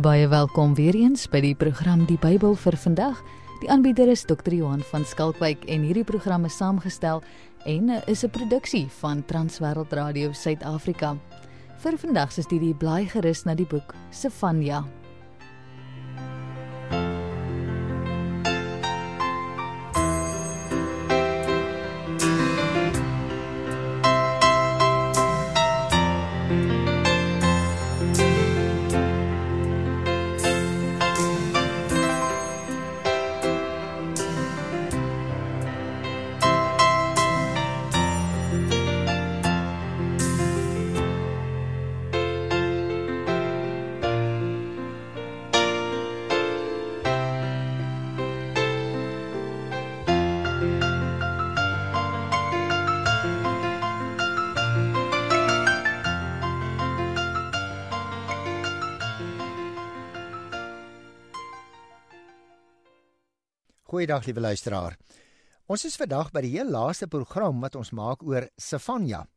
Baie welkom weer eens by die program Die Bybel vir vandag. Die aanbieder is Dr. Johan van Skalkwyk en hierdie program is saamgestel en is 'n produksie van Transwêreld Radio Suid-Afrika. Vir vandag se studie blaai gerus na die boek Sefanja. Goeiedag liewe luisteraar. Ons is vandag by die heel laaste program wat ons maak oor Sefanja.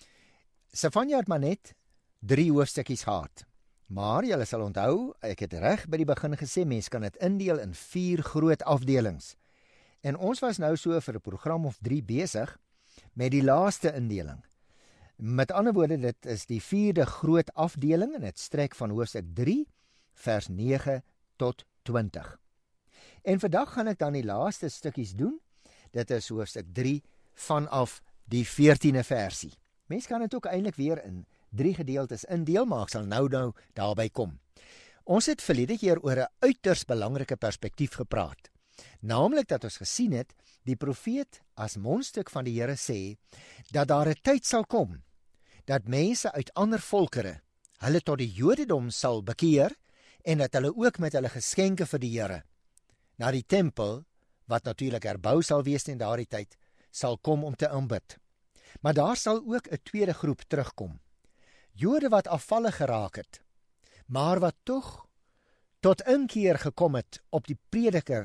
Sefanja het maar net 3 hoofstukkies gehad. Maar julle sal onthou, ek het reg by die begin gesê, mens kan dit indeel in 4 groot afdelings. En ons was nou so vir 'n program of 3 besig met die laaste indeling. Met ander woorde, dit is die 4de groot afdeling en dit strek van hoofstuk 3 vers 9 tot 20. En vandag gaan ek dan die laaste stukkies doen. Dit is hoofstuk 3 vanaf die 14de versie. Mens kan dit ook eintlik weer in 3 gedeeltes indeel, maar ek sal nou daarby kom. Ons het verlede keer oor 'n uiters belangrike perspektief gepraat. Naamlik dat ons gesien het, die profeet as mondstuk van die Here sê, dat daar 'n tyd sal kom, dat mense uit ander volkere, hulle tot die Jodendom sal bekeer, en dat hulle ook met hulle geskenke vir die Here, na die tempel, wat natuurlik herbou sal wees in daardie tyd, sal kom om te aanbid. Maar daar sal ook 'n tweede groep terugkom. Jode wat afvallig geraak het, maar wat tog tot inkeer gekom het op die prediker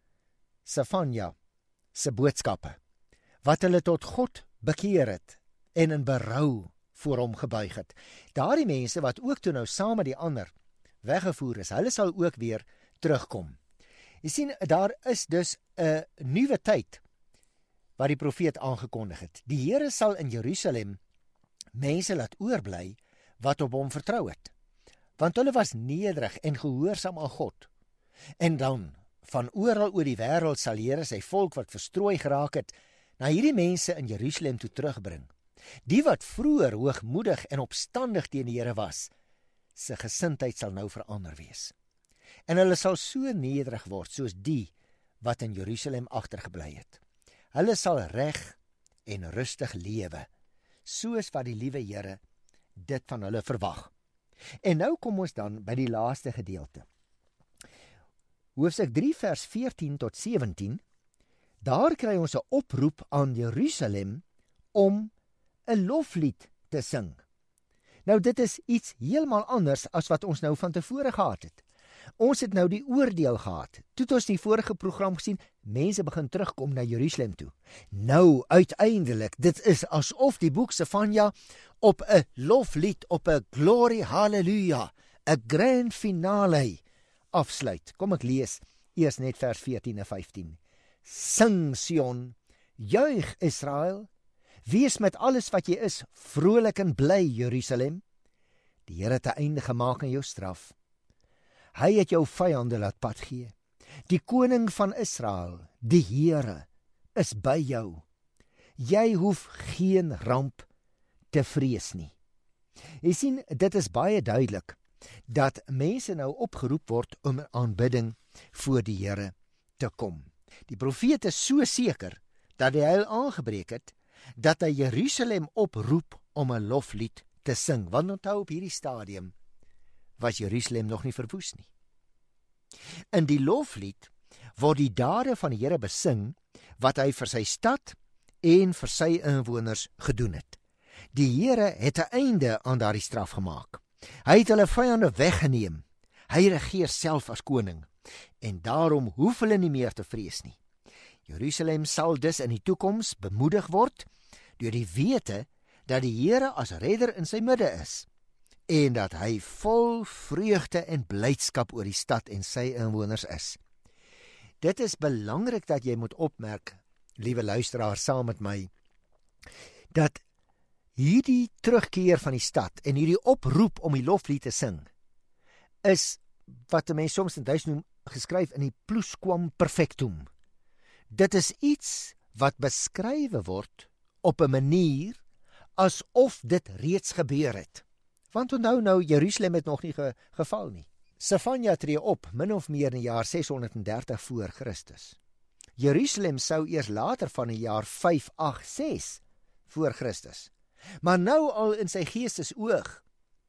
Sefanja se boodskappe, wat hulle tot God bekeer het en in berou voor hom gebuig het. Daardie mense wat ook toe nou saam met die ander weggevoer is, hulle sal ook weer terugkom. Jy sien, daar is dus 'n nuwe tyd wat die profeet aangekondig het. Die Here sal in Jerusalem mense laat oorbly wat op hom vertrou het. Want hulle was nederig en gehoorsaam aan God. En dan, van oral oor die wêreld sal die Here sy volk wat verstrooi geraak het, na hierdie mense in Jerusalem toe terugbring. Die wat vroeër hoogmoedig en opstandig teen die Here was, se gesindheid sal nou verander wees. En hulle sal so nederig word soos die wat in Jerusalem agtergebly het. Hulle sal reg en rustig lewe, soos wat die liewe Here dit van hulle verwag. En nou kom ons dan by die laaste gedeelte. Hoofstuk 3 vers 14 tot 17, daar kry ons 'n oproep aan Jerusalem om 'n loflied te sing. Nou dit is iets heeltemal anders as wat ons nou van tevore gehad het. Ons het nou die oordeel gehad. Toe het ons die vorige program gesien, mense begin terugkom na Jerusalem toe. Nou, uiteindelik, dit is asof die boek Sefanja op 'n loflied, op 'n glory hallelujah, 'n grand finale afsluit. Kom ek lees eers net vers 14 en 15. Sing Sion, juig Israel, wees met alles wat jy is, vrolik en bly Jerusalem. Die Here het 'n einde gemaak aan jou straf. Hy het jou vyande laat pad gee. Die koning van Israel, die Here, is by jou. Jy hoef geen ramp te vrees nie. Jy sien, dit is baie duidelik dat mense nou opgeroep word om in aanbidding voor die Here te kom. Die profeet is so seker dat die heil aangebreek het, dat hy Jerusalem oproep om 'n loflied te sing. Want onthou, op hierdie stadium was Jerusalem nog nie verwoes nie. In die loflied word die dade van die Here besing wat hy vir sy stad en vir sy inwoners gedoen het. Die Here het 'n einde aan daardie straf gemaak. Hy het hulle vyande weggeneem. Hy regeer self as koning en daarom hoef hulle nie meer te vrees nie. Jerusalem sal dus in die toekoms bemoedig word deur die wete dat die Here as redder in sy midde is en dat hy vol vreugde en blydskap oor die stad en sy inwoners is. Dit is belangrik dat jy moet opmerk, liewe luisteraar, saam met my, dat hierdie terugkeer van die stad en hierdie oproep om die loflied te sing, is wat mense soms in Duits noem, geskryf in die plusquam perfectum. Dit is iets wat beskrywe word op 'n manier asof dit reeds gebeur het. Want onthou nou, Jerusalem het nog nie geval nie. Sefanja tree op, min of meer in die jaar 630 voor Christus. Jerusalem sou eers later van die jaar 586 voor Christus. Maar nou al in sy geestesoog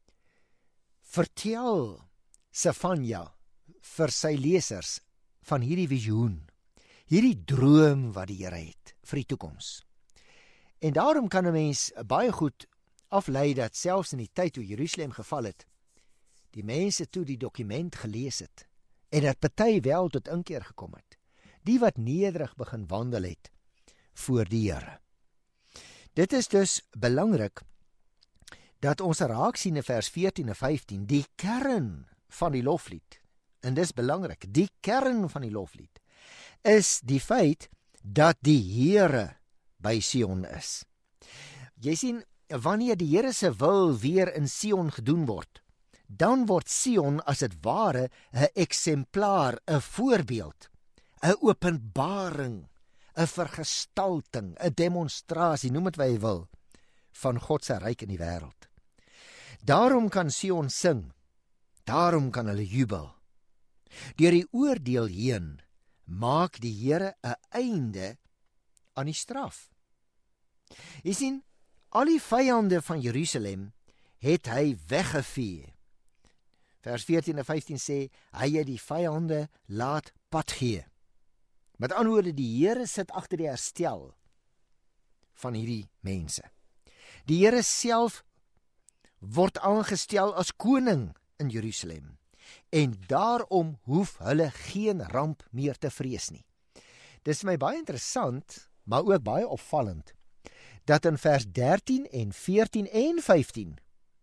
vertel Sefanja vir sy lesers van hierdie visioen, hierdie droom wat die Here het vir die toekoms. En daarom kan 'n mens baie goed aflei dat selfs in die tyd toe Jerusalem geval het, die mense toe die dokument gelees het en dat party wel tot inkeer gekom het, die wat nederig begin wandel het voor die Here. Dit is dus belangrik dat ons raak sien in vers 14 en 15 die kern van die loflied. En dis belangrik, die kern van die loflied is die feit dat die Here by Sion is. Jy sien, wanneer die Here se wil weer in Sion gedoen word, dan word Sion as dit ware 'n eksemplaar, 'n voorbeeld, 'n openbaring, 'n vergestalting, 'n demonstrasie, noem dit wat jy wil, van God se ryk in die wêreld. Daarom kan Sion sing, daarom kan hulle jubel. Deur die oordeel heen maak die Here 'n einde aan die straf. Jy sien, al die vyande van Jerusalem het hy weggevee. Vers 14 en 15 sê, hy het die vyande laat pad gee. Met ander woorde, die Here sit agter die herstel van hierdie mense. Die Here self word aangestel as koning in Jerusalem en daarom hoef hulle geen ramp meer te vrees nie. Dis my baie interessant, maar ook baie opvallend, dat in vers 13 en 14 en 15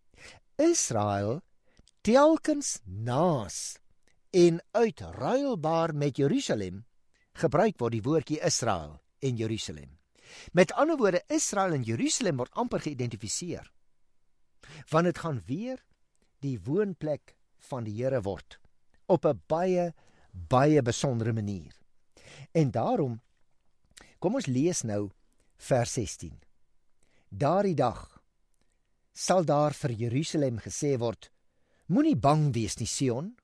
Israel telkens naas en uitruilbaar met Jerusalem gebruik word, die woordjie Israel en Jerusalem. Met ander woorde, Israel en Jerusalem word amper geïdentifiseer, want dit gaan weer die woonplek van die Here word, op 'n baie, baie besondere manier. En daarom, kom ons lees nou vers 16. Daardie dag sal daar vir Jerusalem gesê word, moenie bang wees nie, Sion.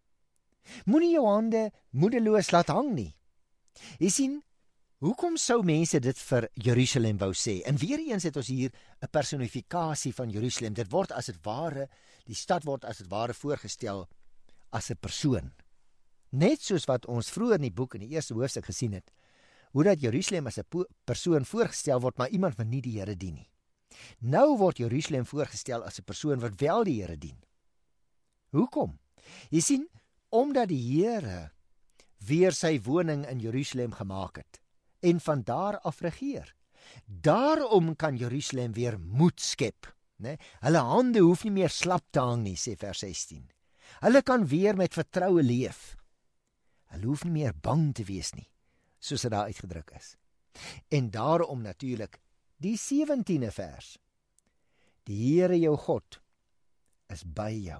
Moenie jou hande moedeloos laat hang nie. Jy sien, hoekom sou mense dit vir Jerusalem wou sê? En weer eens het ons hier 'n personifikasie van Jerusalem. Dit word as dit ware, die stad word as dit ware voorgestel as 'n persoon. Net soos wat ons vroeër in die boek in die eerste hoofstuk gesien het, hoe dat Jerusalem as 'n persoon voorgestel word, maar iemand wat nie die Here dien nie. Nou word Jerusalem voorgestel as 'n persoon wat wel die Here dien. Hoekom? Jy sien, omdat die Here weer sy woning in Jerusalem gemaak het en van daar af regeer. Daarom kan Jerusalem weer moed skep, né? Hulle hande hoef nie meer slap te hang nie, sê vers 16. Hulle kan weer met vertroue leef. Hulle hoef nie meer bang te wees nie, soos dit daar uitgedruk is. En daarom natuurlik die 17de vers. Die Here jou God is by jou.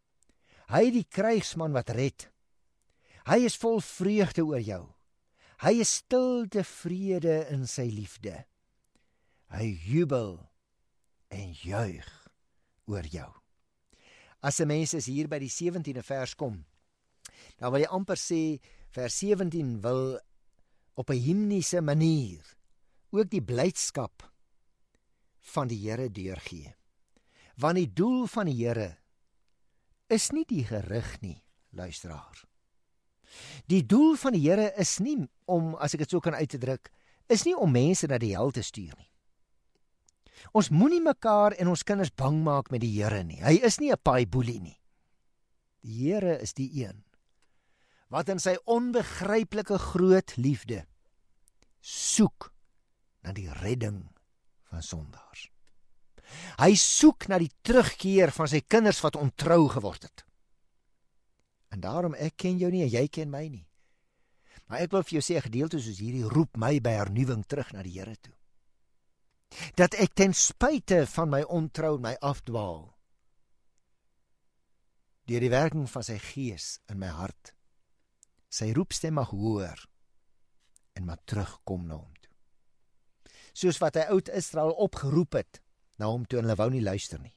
Hy die krygsman wat red. Hy is vol vreugde oor jou. Hy is stil tevrede in sy liefde. Hy jubel en juig oor jou. As 'n mens hier by die 17de vers kom, dan wil jy amper sê, vers 17 wil op 'n himniese manier ook die blydskap van die Here deurgee. Want die doel van die Here is nie die gerig nie, luisteraar. Die doel van die Here is nie om, as ek dit so kan uitdruk, is nie om mense na die hel te stuur nie. Ons moenie mekaar en ons kinders bang maak met die Here nie. Hy is nie 'n paai boelie nie. Die Here is die een wat in sy onbegryplike groot liefde soek na die redding van sondaars. Hy soek na die terugkeer van sy kinders wat ontrou geword het. En daarom, ek ken jou nie en jy ken my nie. Maar ek wil vir jou sê, 'n gedeelte soos hierdie roep my by hernuwing terug na die Here toe. Dat ek ten spyte van my ontrou en my afdwaal, deur die werking van sy gees in my hart, sy roepstem mag hoor en maar terugkom na hom toe. Soos wat hy oud Israel opgeroep het na hom toe en hulle wou nie luister nie.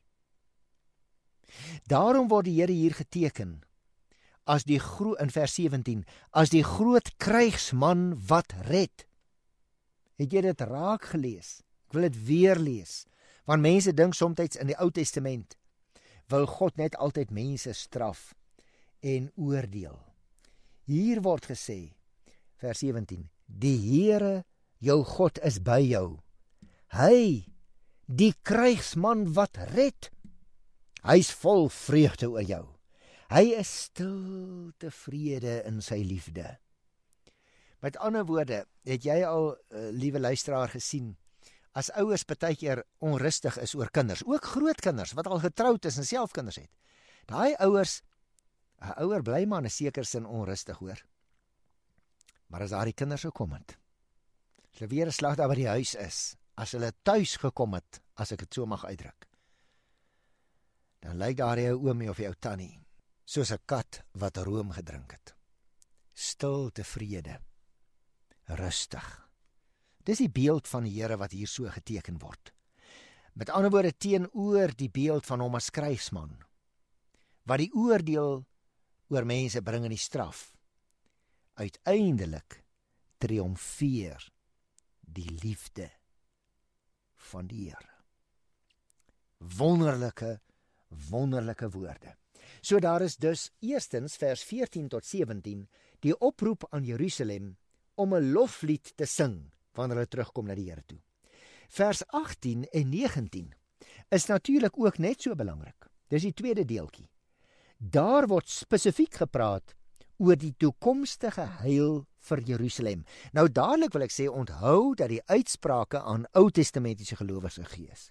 Daarom word die Here hier geteken as in vers 17, as die groot krygsman wat red. Het jy dit raak gelees? Ek wil dit weer lees, want mense dink soms in die Ou Testament wil God net altyd mense straf en oordeel. Hier word gesê, vers 17, die Here, jou God is by jou. Hy, die krygsman wat red, hy is vol vreugde oor jou. Hy is stil tevrede in sy liefde. Met ander woorde, het jy al, liewe luisteraar, gesien, as ouers partykeer onrustig is oor kinders, ook groot kinders, wat al getroud is en self kinders het. Daai ouers, 'n ouer bly maar in 'n sekere sin onrustig hoor. Maar as daar die kinders gekom het, as hulle weer 'n slag daar by die huis is, as hulle tuis gekom het, as ek dit so mag uitdruk, dan lyk daar jou oomie of jou tannie, soos 'n kat wat room gedrink het. Stil tevrede, rustig. Dis die beeld van die Here wat hier so geteken word. Met ander woorde, teenoor die beeld van hom as krygsman, wat die oordeel oor mense bring in die straf. Uiteindelik triomfeer die liefde van die Here. Wonderlike, wonderlike woorde. So daar is dus eerstens vers 14 tot 17 die oproep aan Jerusalem om 'n loflied te sing wanneer hulle terugkom na die Here toe. Vers 18 en 19 is natuurlik ook net so belangrik. Dis die tweede deeltjie. Daar word spesifiek gepraat oor die toekomstige heil vir Jerusalem. Nou dadelik wil ek sê, onthou dat die uitsprake aan Ou-testamentiese gelowiges gegee is.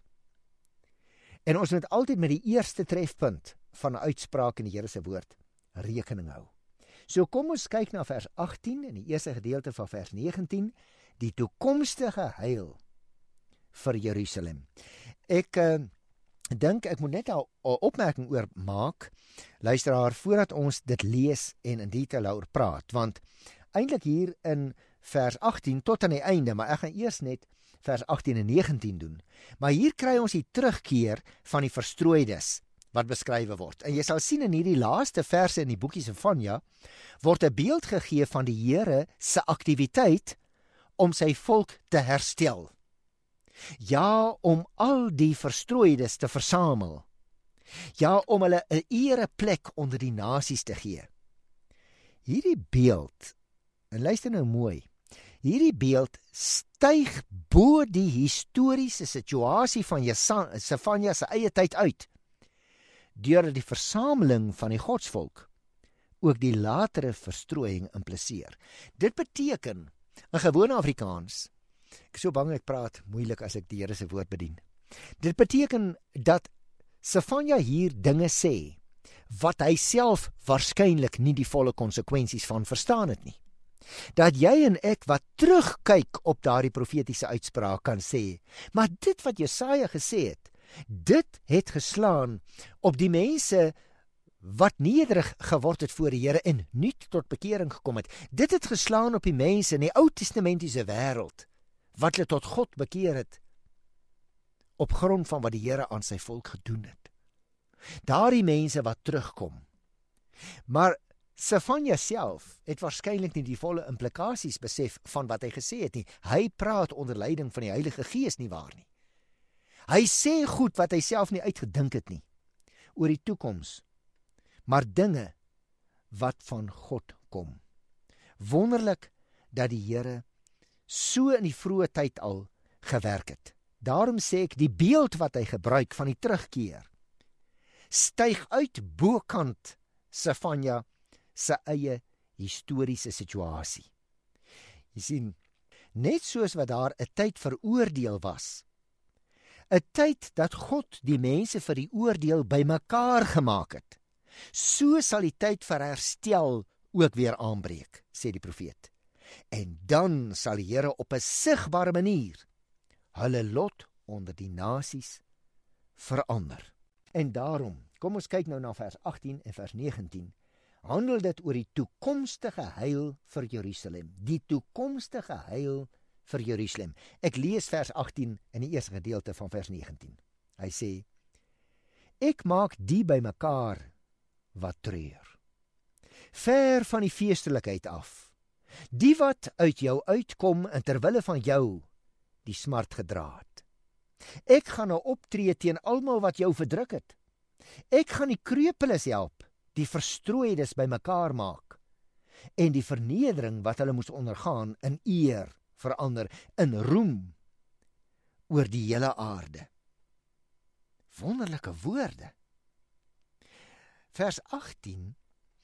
En ons moet altyd met die eerste trefpunt van 'n uitspraak in die Here se woord rekening hou. So kom ons kyk na vers 18 in die eerste gedeelte van vers 19, die toekomstige heil vir Jerusalem. Ek dink ek moet net 'n opmerking oor maak, luisteraar, voordat ons dit lees en in detail daaroor praat, want eintlik hier in vers 18 tot aan die einde, maar ek gaan eers net vers 18 en 19 doen. Maar hier kry ons die terugkeer van die verstrooides wat beskrywe word. En jy sal sien in hierdie laaste verse in die boekie Sefanja word 'n beeld gegee van die Here se aktiwiteit om sy volk te herstel. Ja, om al die verstrooides te versamel. Ja, om hulle 'n ereplek onder die nasies te gee. Hierdie beeld, en luister nou mooi, hierdie beeld styg bo die historiese situasie van Sefanja se eie tyd uit, deurdat die versameling van die godsvolk ook die latere verstrooiing impliseer. Dit beteken, in gewone Afrikaans, ek is so bang ek praat moeilik as ek die Here se woord bedien. Dit beteken dat Sefanja hier dinge sê wat hy self waarskynlik nie die volle konsekwensies van verstaan het nie. Dat jy en ek wat terugkyk op daardie profetiese uitspraak kan sê, maar dit wat Jesaja gesê het, dit het geslaan op die mense wat nederig geword het voor die Here en nie tot bekering gekom het. Dit het geslaan op die mense in die Ou-testamentiese wêreld wat hulle tot God bekeer het op grond van wat die Here aan sy volk gedoen het. Daardie mense wat terugkom. Maar Sefanja self het waarskynlik nie die volle implikasies besef van wat hy gesê het nie. Hy praat onder leiding van die Heilige Gees, nie waar nie. Hy sê goed wat hy self nie uitgedink het nie oor die toekoms, maar dinge wat van God kom. Wonderlik dat die Here so in die vroeë tyd al gewerk het. Daarom sê ek, die beeld wat hy gebruik van die terugkeer styg uit bokant Sefanja se eie historiese situasie. Jy sien, net soos wat daar 'n tyd veroordeel was, 'n tyd dat God die mense vir die oordeel bymekaar gemaak het. So sal die tyd vir herstel ook weer aanbreek, sê die profeet. En dan sal die Here op 'n sigbare manier hulle lot onder die nasies verander. En daarom, kom ons kyk nou na vers 18 en vers 19, handel dit oor die toekomstige heil vir Jerusalem. Die toekomstige heil vir Jerusalem. Ek lees vers 18 in die eerste gedeelte van vers 19. Hy sê, ek maak die bymekaar wat treur, ver van die feestelikheid af, die wat uit jou uitkom en terwille van jou die smart gedra het. Ek gaan nou optree teen almal wat jou verdruk het. Ek gaan die kreupeles help, die verstrooides bymekaar maak, en die vernedering wat hulle moes ondergaan in eer verander, in roem oor die hele aarde. Wonderlike woorde. Vers 18,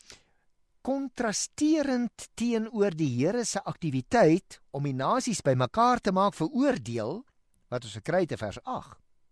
kontrasterend teenoor die Here se aktiwiteit om die nasies bymekaar te maak vir oordeel, wat ons gekry het in vers 8.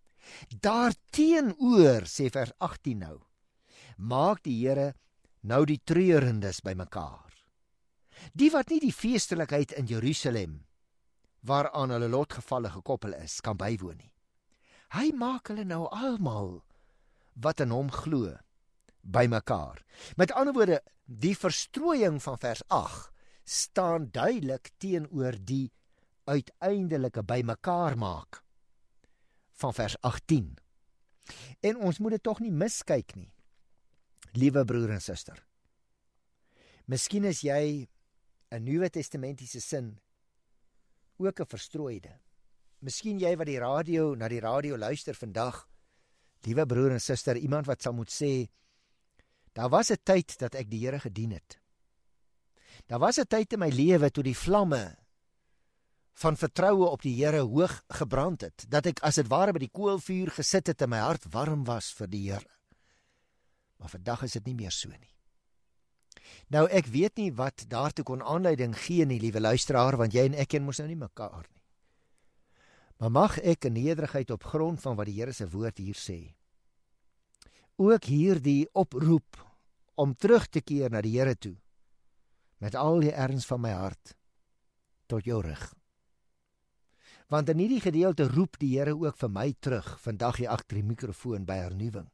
Daarteenoor, sê vers 18 nou, maak die Here nou die treurendes bymekaar. Die wat nie die feestelikheid in Jerusalem, waaraan hulle lotgevalle gekoppel is, kan bywoon nie. Hy maak hulle nou almal wat in hom glo bymekaar. Met ander woorde, die verstrooiing van vers 8 staan duidelik teenoor die uiteindelike bymekaar maak van vers 18. En ons moet dit tog nie miskyk nie, liewe broer en suster. Miskien is jy 'n Nuwe Testamentiese sin ook 'n verstrooide. Miskien jy wat na die radio luister vandag, liewe broer en suster, iemand wat sal moet sê, daar was 'n tyd dat ek die Here gedien het. Daar was 'n tyd in my lewe toe die vlamme van vertroue op die Here hoog gebrand het, dat ek as dit ware by die koolvuur gesit het en my hart warm was vir die Here. Maar vandag is dit nie meer so nie. Nou, ek weet nie wat daartoe kon aanleiding gee nie, liewe luisteraar, want jy en ek ken mos nou nie mekaar nie. Maar mag ek in nederigheid op grond van wat die Here se woord hier sê, ook hierdie oproep om terug te keer na die Here toe, met al die erns van my hart, tot jou rig. Want in hierdie gedeelte roep die Here ook vir my terug, vandag hier agter die mikrofoon by hernuwing,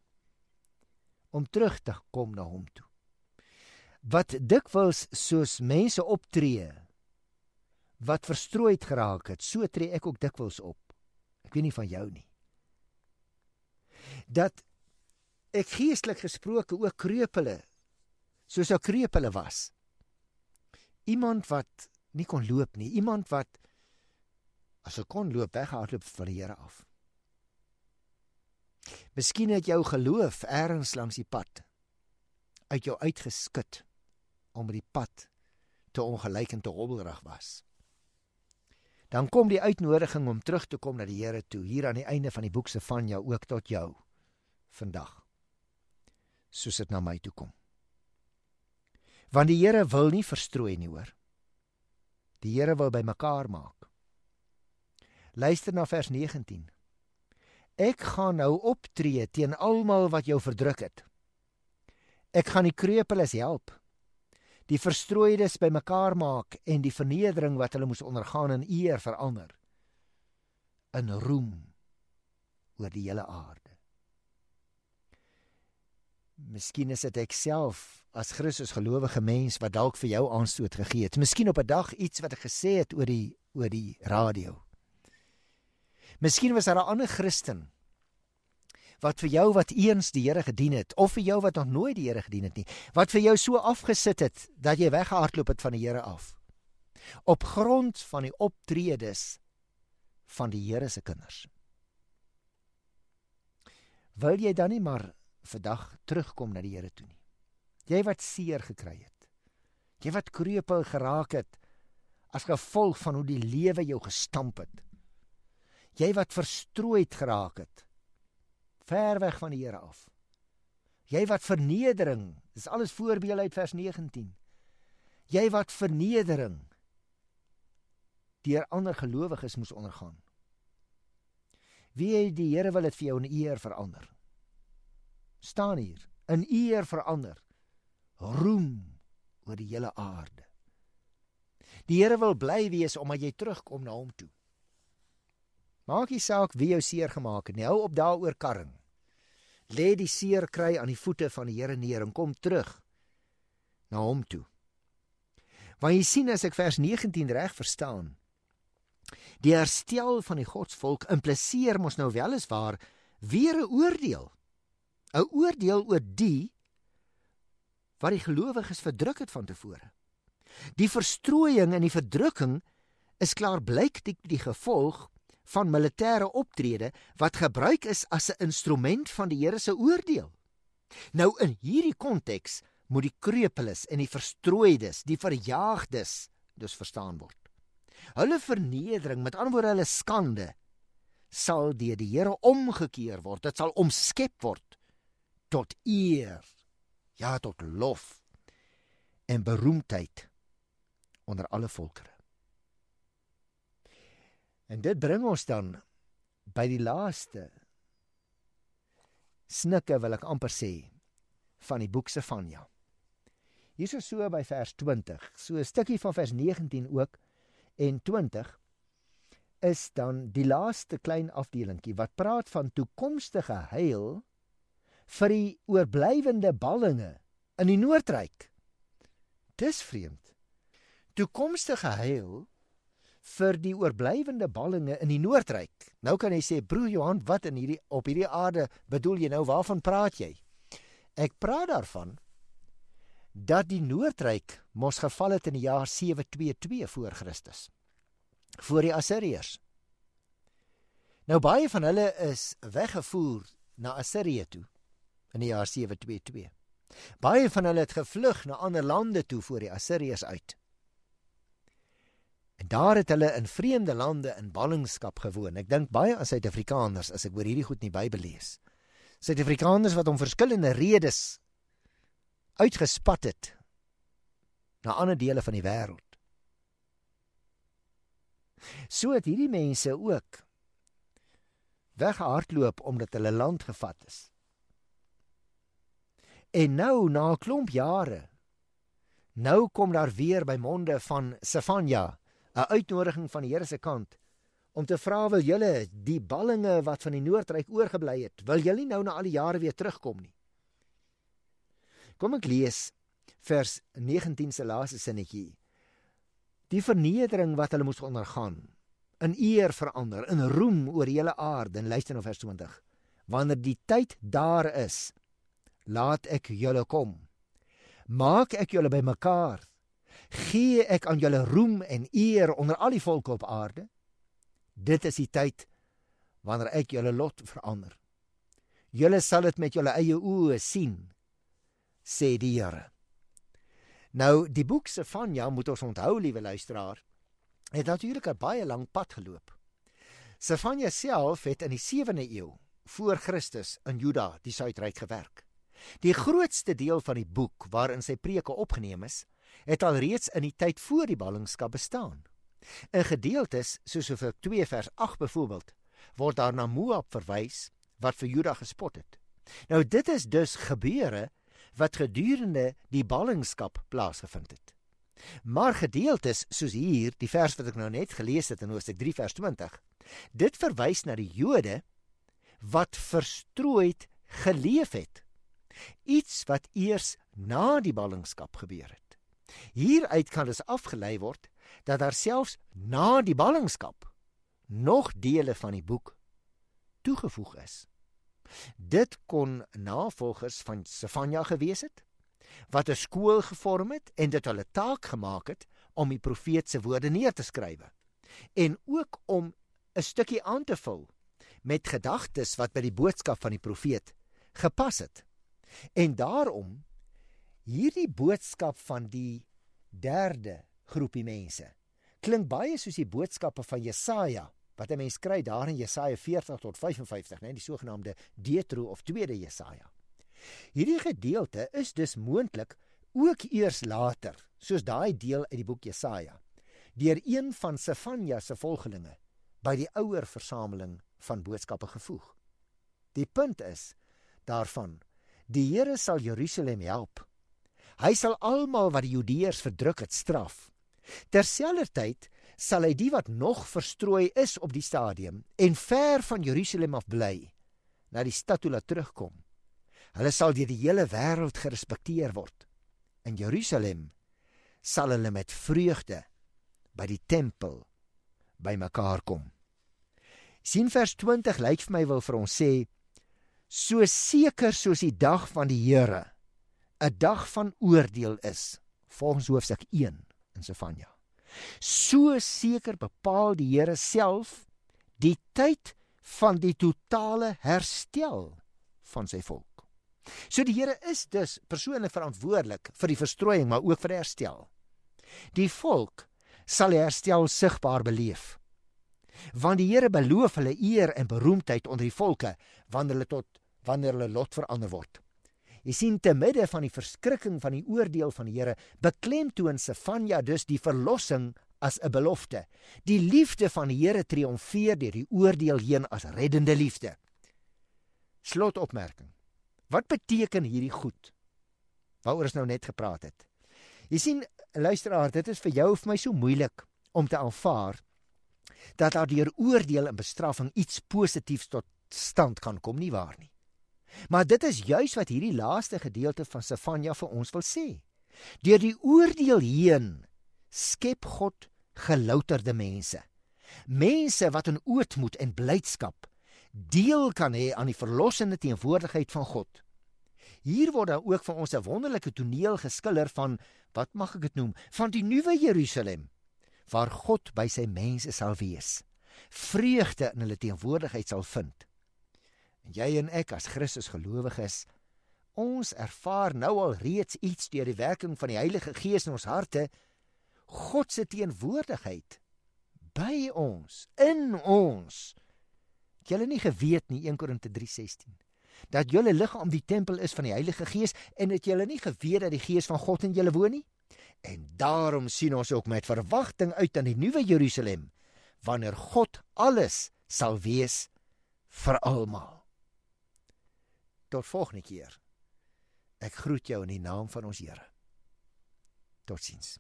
om terug te kom na hom toe. Wat dikwels soos mense optree, wat verstrooid geraak het, so tree ek ook dikwels op. Ek weet nie van jou nie. Dat ek geestelik gesproke ook kreupele, soos 'n kreupele was. Iemand wat nie kon loop nie, iemand wat, as hy kon loop, weggehardloop van die Here af. Miskien het jou geloof ergens langs die pad uit jou uitgeskit, omdat die pad te ongelyk en te hobbelrig was. Dan kom die uitnodiging om terug te kom na die Here toe, hier aan die einde van die boek Sefanja, ook tot jou, vandag, soos dit na my toe kom. Want die Here wil nie verstrooi nie, hoor. Die Here wil bymekaar maak. Luister na vers 19. Ek gaan nou optree teen almal wat jou verdruk het. Ek gaan die kreupeles help, die verstrooides bymekaar maak en die vernedering wat hulle moes ondergaan in eer verander, in roem oor die hele aarde. Miskien is dit ek self as Christus gelowige mens wat dalk vir jou aanstoot gegee het. Miskien op 'n dag iets wat ek gesê het oor die radio. Miskien was daar 'n ander Christen wat vir jou wat eens die Here gedien het, of vir jou wat nog nooit die Here gedien het nie, wat vir jou so afgesit het, dat jy weggehardloop het van die Here af, op grond van die optredes van die Here se kinders. Wil jy dan nie maar vandag terugkom na die Here toe nie? Jy wat seer gekry het, jy wat kreupel geraak het, as gevolg van hoe die lewe jou gestamp het, jy wat verstrooid geraak het, ver weg van die Here af, jy wat vernedering, dis alles voorbeelde uit vers 19, jy wat vernedering deur ander gelowiges moes ondergaan, Wie die Here wil dit vir jou in eer verander. Staan hier, in eer verander. Roem oor die hele aarde. Die Here wil bly wees omdat jy terugkom na hom toe. Maak nie saak wie jou seer gemaak het nie, hou op daaroor karring. Lê die seer kry aan die voete van die Here neer en kom terug na hom toe. Want jy sien, as ek vers 19 reg verstaan, die herstel van die godsvolk impliseer mos nou weliswaar weer 'n oordeel. 'n Oordeel oor die wat die gelowiges verdruk het van tevore. Die verstrooiing en die verdrukking is klaarblyklik die gevolg van militêre optrede wat gebruik is as 'n instrument van die Here se oordeel. Nou in hierdie konteks moet die kreupeles en die verstrooides, die verjaagdes dus verstaan word. Hulle vernedering, met ander woorde hulle skande, sal deur die Here omgekeer word. Dit sal omskep word tot eer, ja, tot lof en beroemdheid onder alle volkere. En dit bring ons dan by die laaste snikke, wil ek amper sê, van die boek Sefanja. Hier is so by vers 20, so 'n stukkie van vers 19 ook, en 20 is dan die laaste klein afdelingkie wat praat van toekomstige heil vir die oorblywende ballinge in die Noordryk. Dis vreemd. Toekomstige heil vir die oorblywende ballinge in die Noordryk. Nou kan jy sê, broer Johan, wat op hierdie aarde bedoel jy nou, waarvan praat jy? Ek praat daarvan dat die Noordryk mos geval het in die jaar 722 voor Christus, voor die Assiriërs. Nou baie van hulle is weggevoer na Assirië toe in die jaar 722. Baie van hulle het gevlug na ander lande toe voor die Assiriërs uit. En daar het hulle in vreemde lande in ballingskap gewoon. Ek dink baie aan Suid-Afrikaners as ek oor hierdie goed in die Bybel lees. Suid-Afrikaners wat om verskillende redes uitgespat het na ander dele van die wêreld. So het hierdie mense ook weggehardloop omdat hulle land gevat is. En nou, na 'n klomp jare, nou kom daar weer by monde van Sefanja 'n uitnodiging van die Here se kant om te vra, wil julle die ballinge wat van die Noordryk oorgebly het, wil julle nou na al die jare weer terugkom nie? Kom ek lees vers 19 se laaste sinnetjie. Die vernedering wat hulle moes ondergaan, in eer verander, in roem oor die hele aarde, en luister na vers 20. Wanneer die tyd daar is, laat ek julle kom. Maak ek julle bymekaar. Gee ek aan julle roem en eer onder al die volke op aarde. Dit is die tyd wanneer ek julle lot verander. Julle sal dit met julle eie oë sien, sê die Here. Nou, die boek Sefanja, moet ons onthou, liewe luisteraar, het natuurlik 'n baie lang pad geloop. Sefanja self het in die 7de eeu voor Christus in Juda, die Suidryk, gewerk. Die grootste deel van die boek waarin sy preke opgeneem is, het al reeds in die tyd voor die ballingskap bestaan. In gedeeltes, soos Hoofstuk 2 vers 8 byvoorbeeld, word daar na Moab verwys wat vir Juda gespot het. Nou dit is dus gebeure wat gedurende die ballingskap plaasgevind het. Maar gedeeltes soos hier, die vers wat ek nou net gelees het in Hoofstuk 3 vers 20, dit verwys na die Jode wat verstrooid geleef het. Iets wat eers na die ballingskap gebeur het. Hieruit kan dus afgelei word dat daar selfs na die ballingskap nog dele van die boek toegevoeg is. Dit kon navolgers van Sefanja gewees het, wat 'n skool gevorm het en dit hulle taak gemaak het om die profeet se woorde neer te skrywe en ook om 'n stukkie aan te vul met gedagtes wat by die boodskap van die profeet gepas het. En daarom hierdie boodskap van die derde groepie mense klink baie soos die boodskappe van Jesaja wat 'n mens kry daar in Jesaja 40 tot 55, die sogenaamde Detro of tweede Jesaja. Hierdie gedeelte is dus moontlik ook eers later, soos daai deel uit die boek Jesaja, deur een van Sefanja se volgelinge by die ouer versameling van boodskappe gevoeg. Die punt is daarvan, die Here sal Jerusalem help. Hy sal almal wat die Judeërs verdruk het straf. Terselfdertyd sal hy die wat nog verstrooi is op die stadium en ver van Jerusalem af bly, na die stad toe laat terugkom. Hulle sal deur die hele wêreld gerespekteer word. In Jerusalem sal hulle met vreugde by die tempel by mekaar kom. Sien vers 20 lyk vir my wil vir ons sê, so seker soos die dag van die Here 'n dag van oordeel is, volgens hoofstuk 1 in Sefanja. So seker bepaal die Here self die tyd van die totale herstel van sy volk. So die Here is dus persoonlik verantwoordelik vir die verstrooiing, maar ook vir die herstel. Die volk sal die herstel sigbaar beleef, want die Here beloof hulle eer en beroemdheid onder die volke, wanneer hulle lot verander word. Jy sien, te midde van die verskrikking van die oordeel van die Here, beklemtoon Sefanja dus die verlossing as 'n belofte. Die liefde van die Here triomfeer deur die oordeel heen as reddende liefde. Slotopmerking. Wat beteken hierdie goed, waaroor ons nou net gepraat het? Jy sien, luisteraar, dit is vir jou of vir my so moeilik om te aanvaar dat daar deur oordeel en bestraffing iets positiefs tot stand kan kom, nie waar nie. Maar dit is juis wat hierdie laaste gedeelte van Sefanja vir ons wil sê. Deur die oordeel heen skep God gelouterde mense. Mense wat in ootmoed en blydskap deel kan hê aan die verlossende teenwoordigheid van God. Hier word dan ook vir ons 'n wonderlike toneel geskilder van, wat mag ek dit noem, van die nuwe Jerusalem, waar God by sy mense sal wees, vreugde in hulle teenwoordigheid sal vind. En jy en ek as Christus gelowiges, ons ervaar nou al reeds iets deur die werking van die Heilige Gees in ons harte, God se teenwoordigheid by ons, in ons. Het julle nie geweet nie, 1 Korinte 3:16, dat julle liggaam die tempel is van die Heilige Gees, en het julle nie geweet dat die Gees van God in julle woon nie? En daarom sien ons ook met verwagting uit aan die nuwe Jerusalem, wanneer God alles sal wees vir almal. Tot volgende keer. Ek groet jou in die naam van ons Here. Totsiens.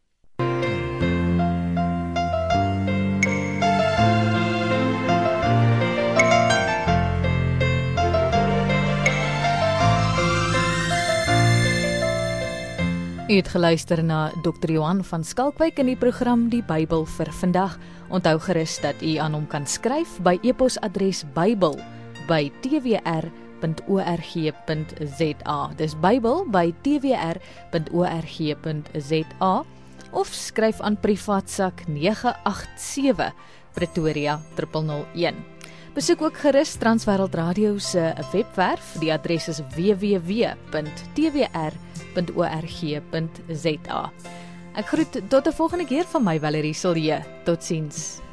U het geluister na Dr. Johan van Skalkwyk in die program Die Bybel vir vandag. Onthou gerus dat u aan hom kan skryf by e-posadres bybel@twr.org.za. Dis bybel@twr.org.za of skryf aan privaatsak 987 Pretoria 001. Besoek ook gerus Transwêreld Radio se webwerf. Die adres is www.twr.org.za. Ek groet tot 'n volgende keer van my Valerie Silje. Totsiens.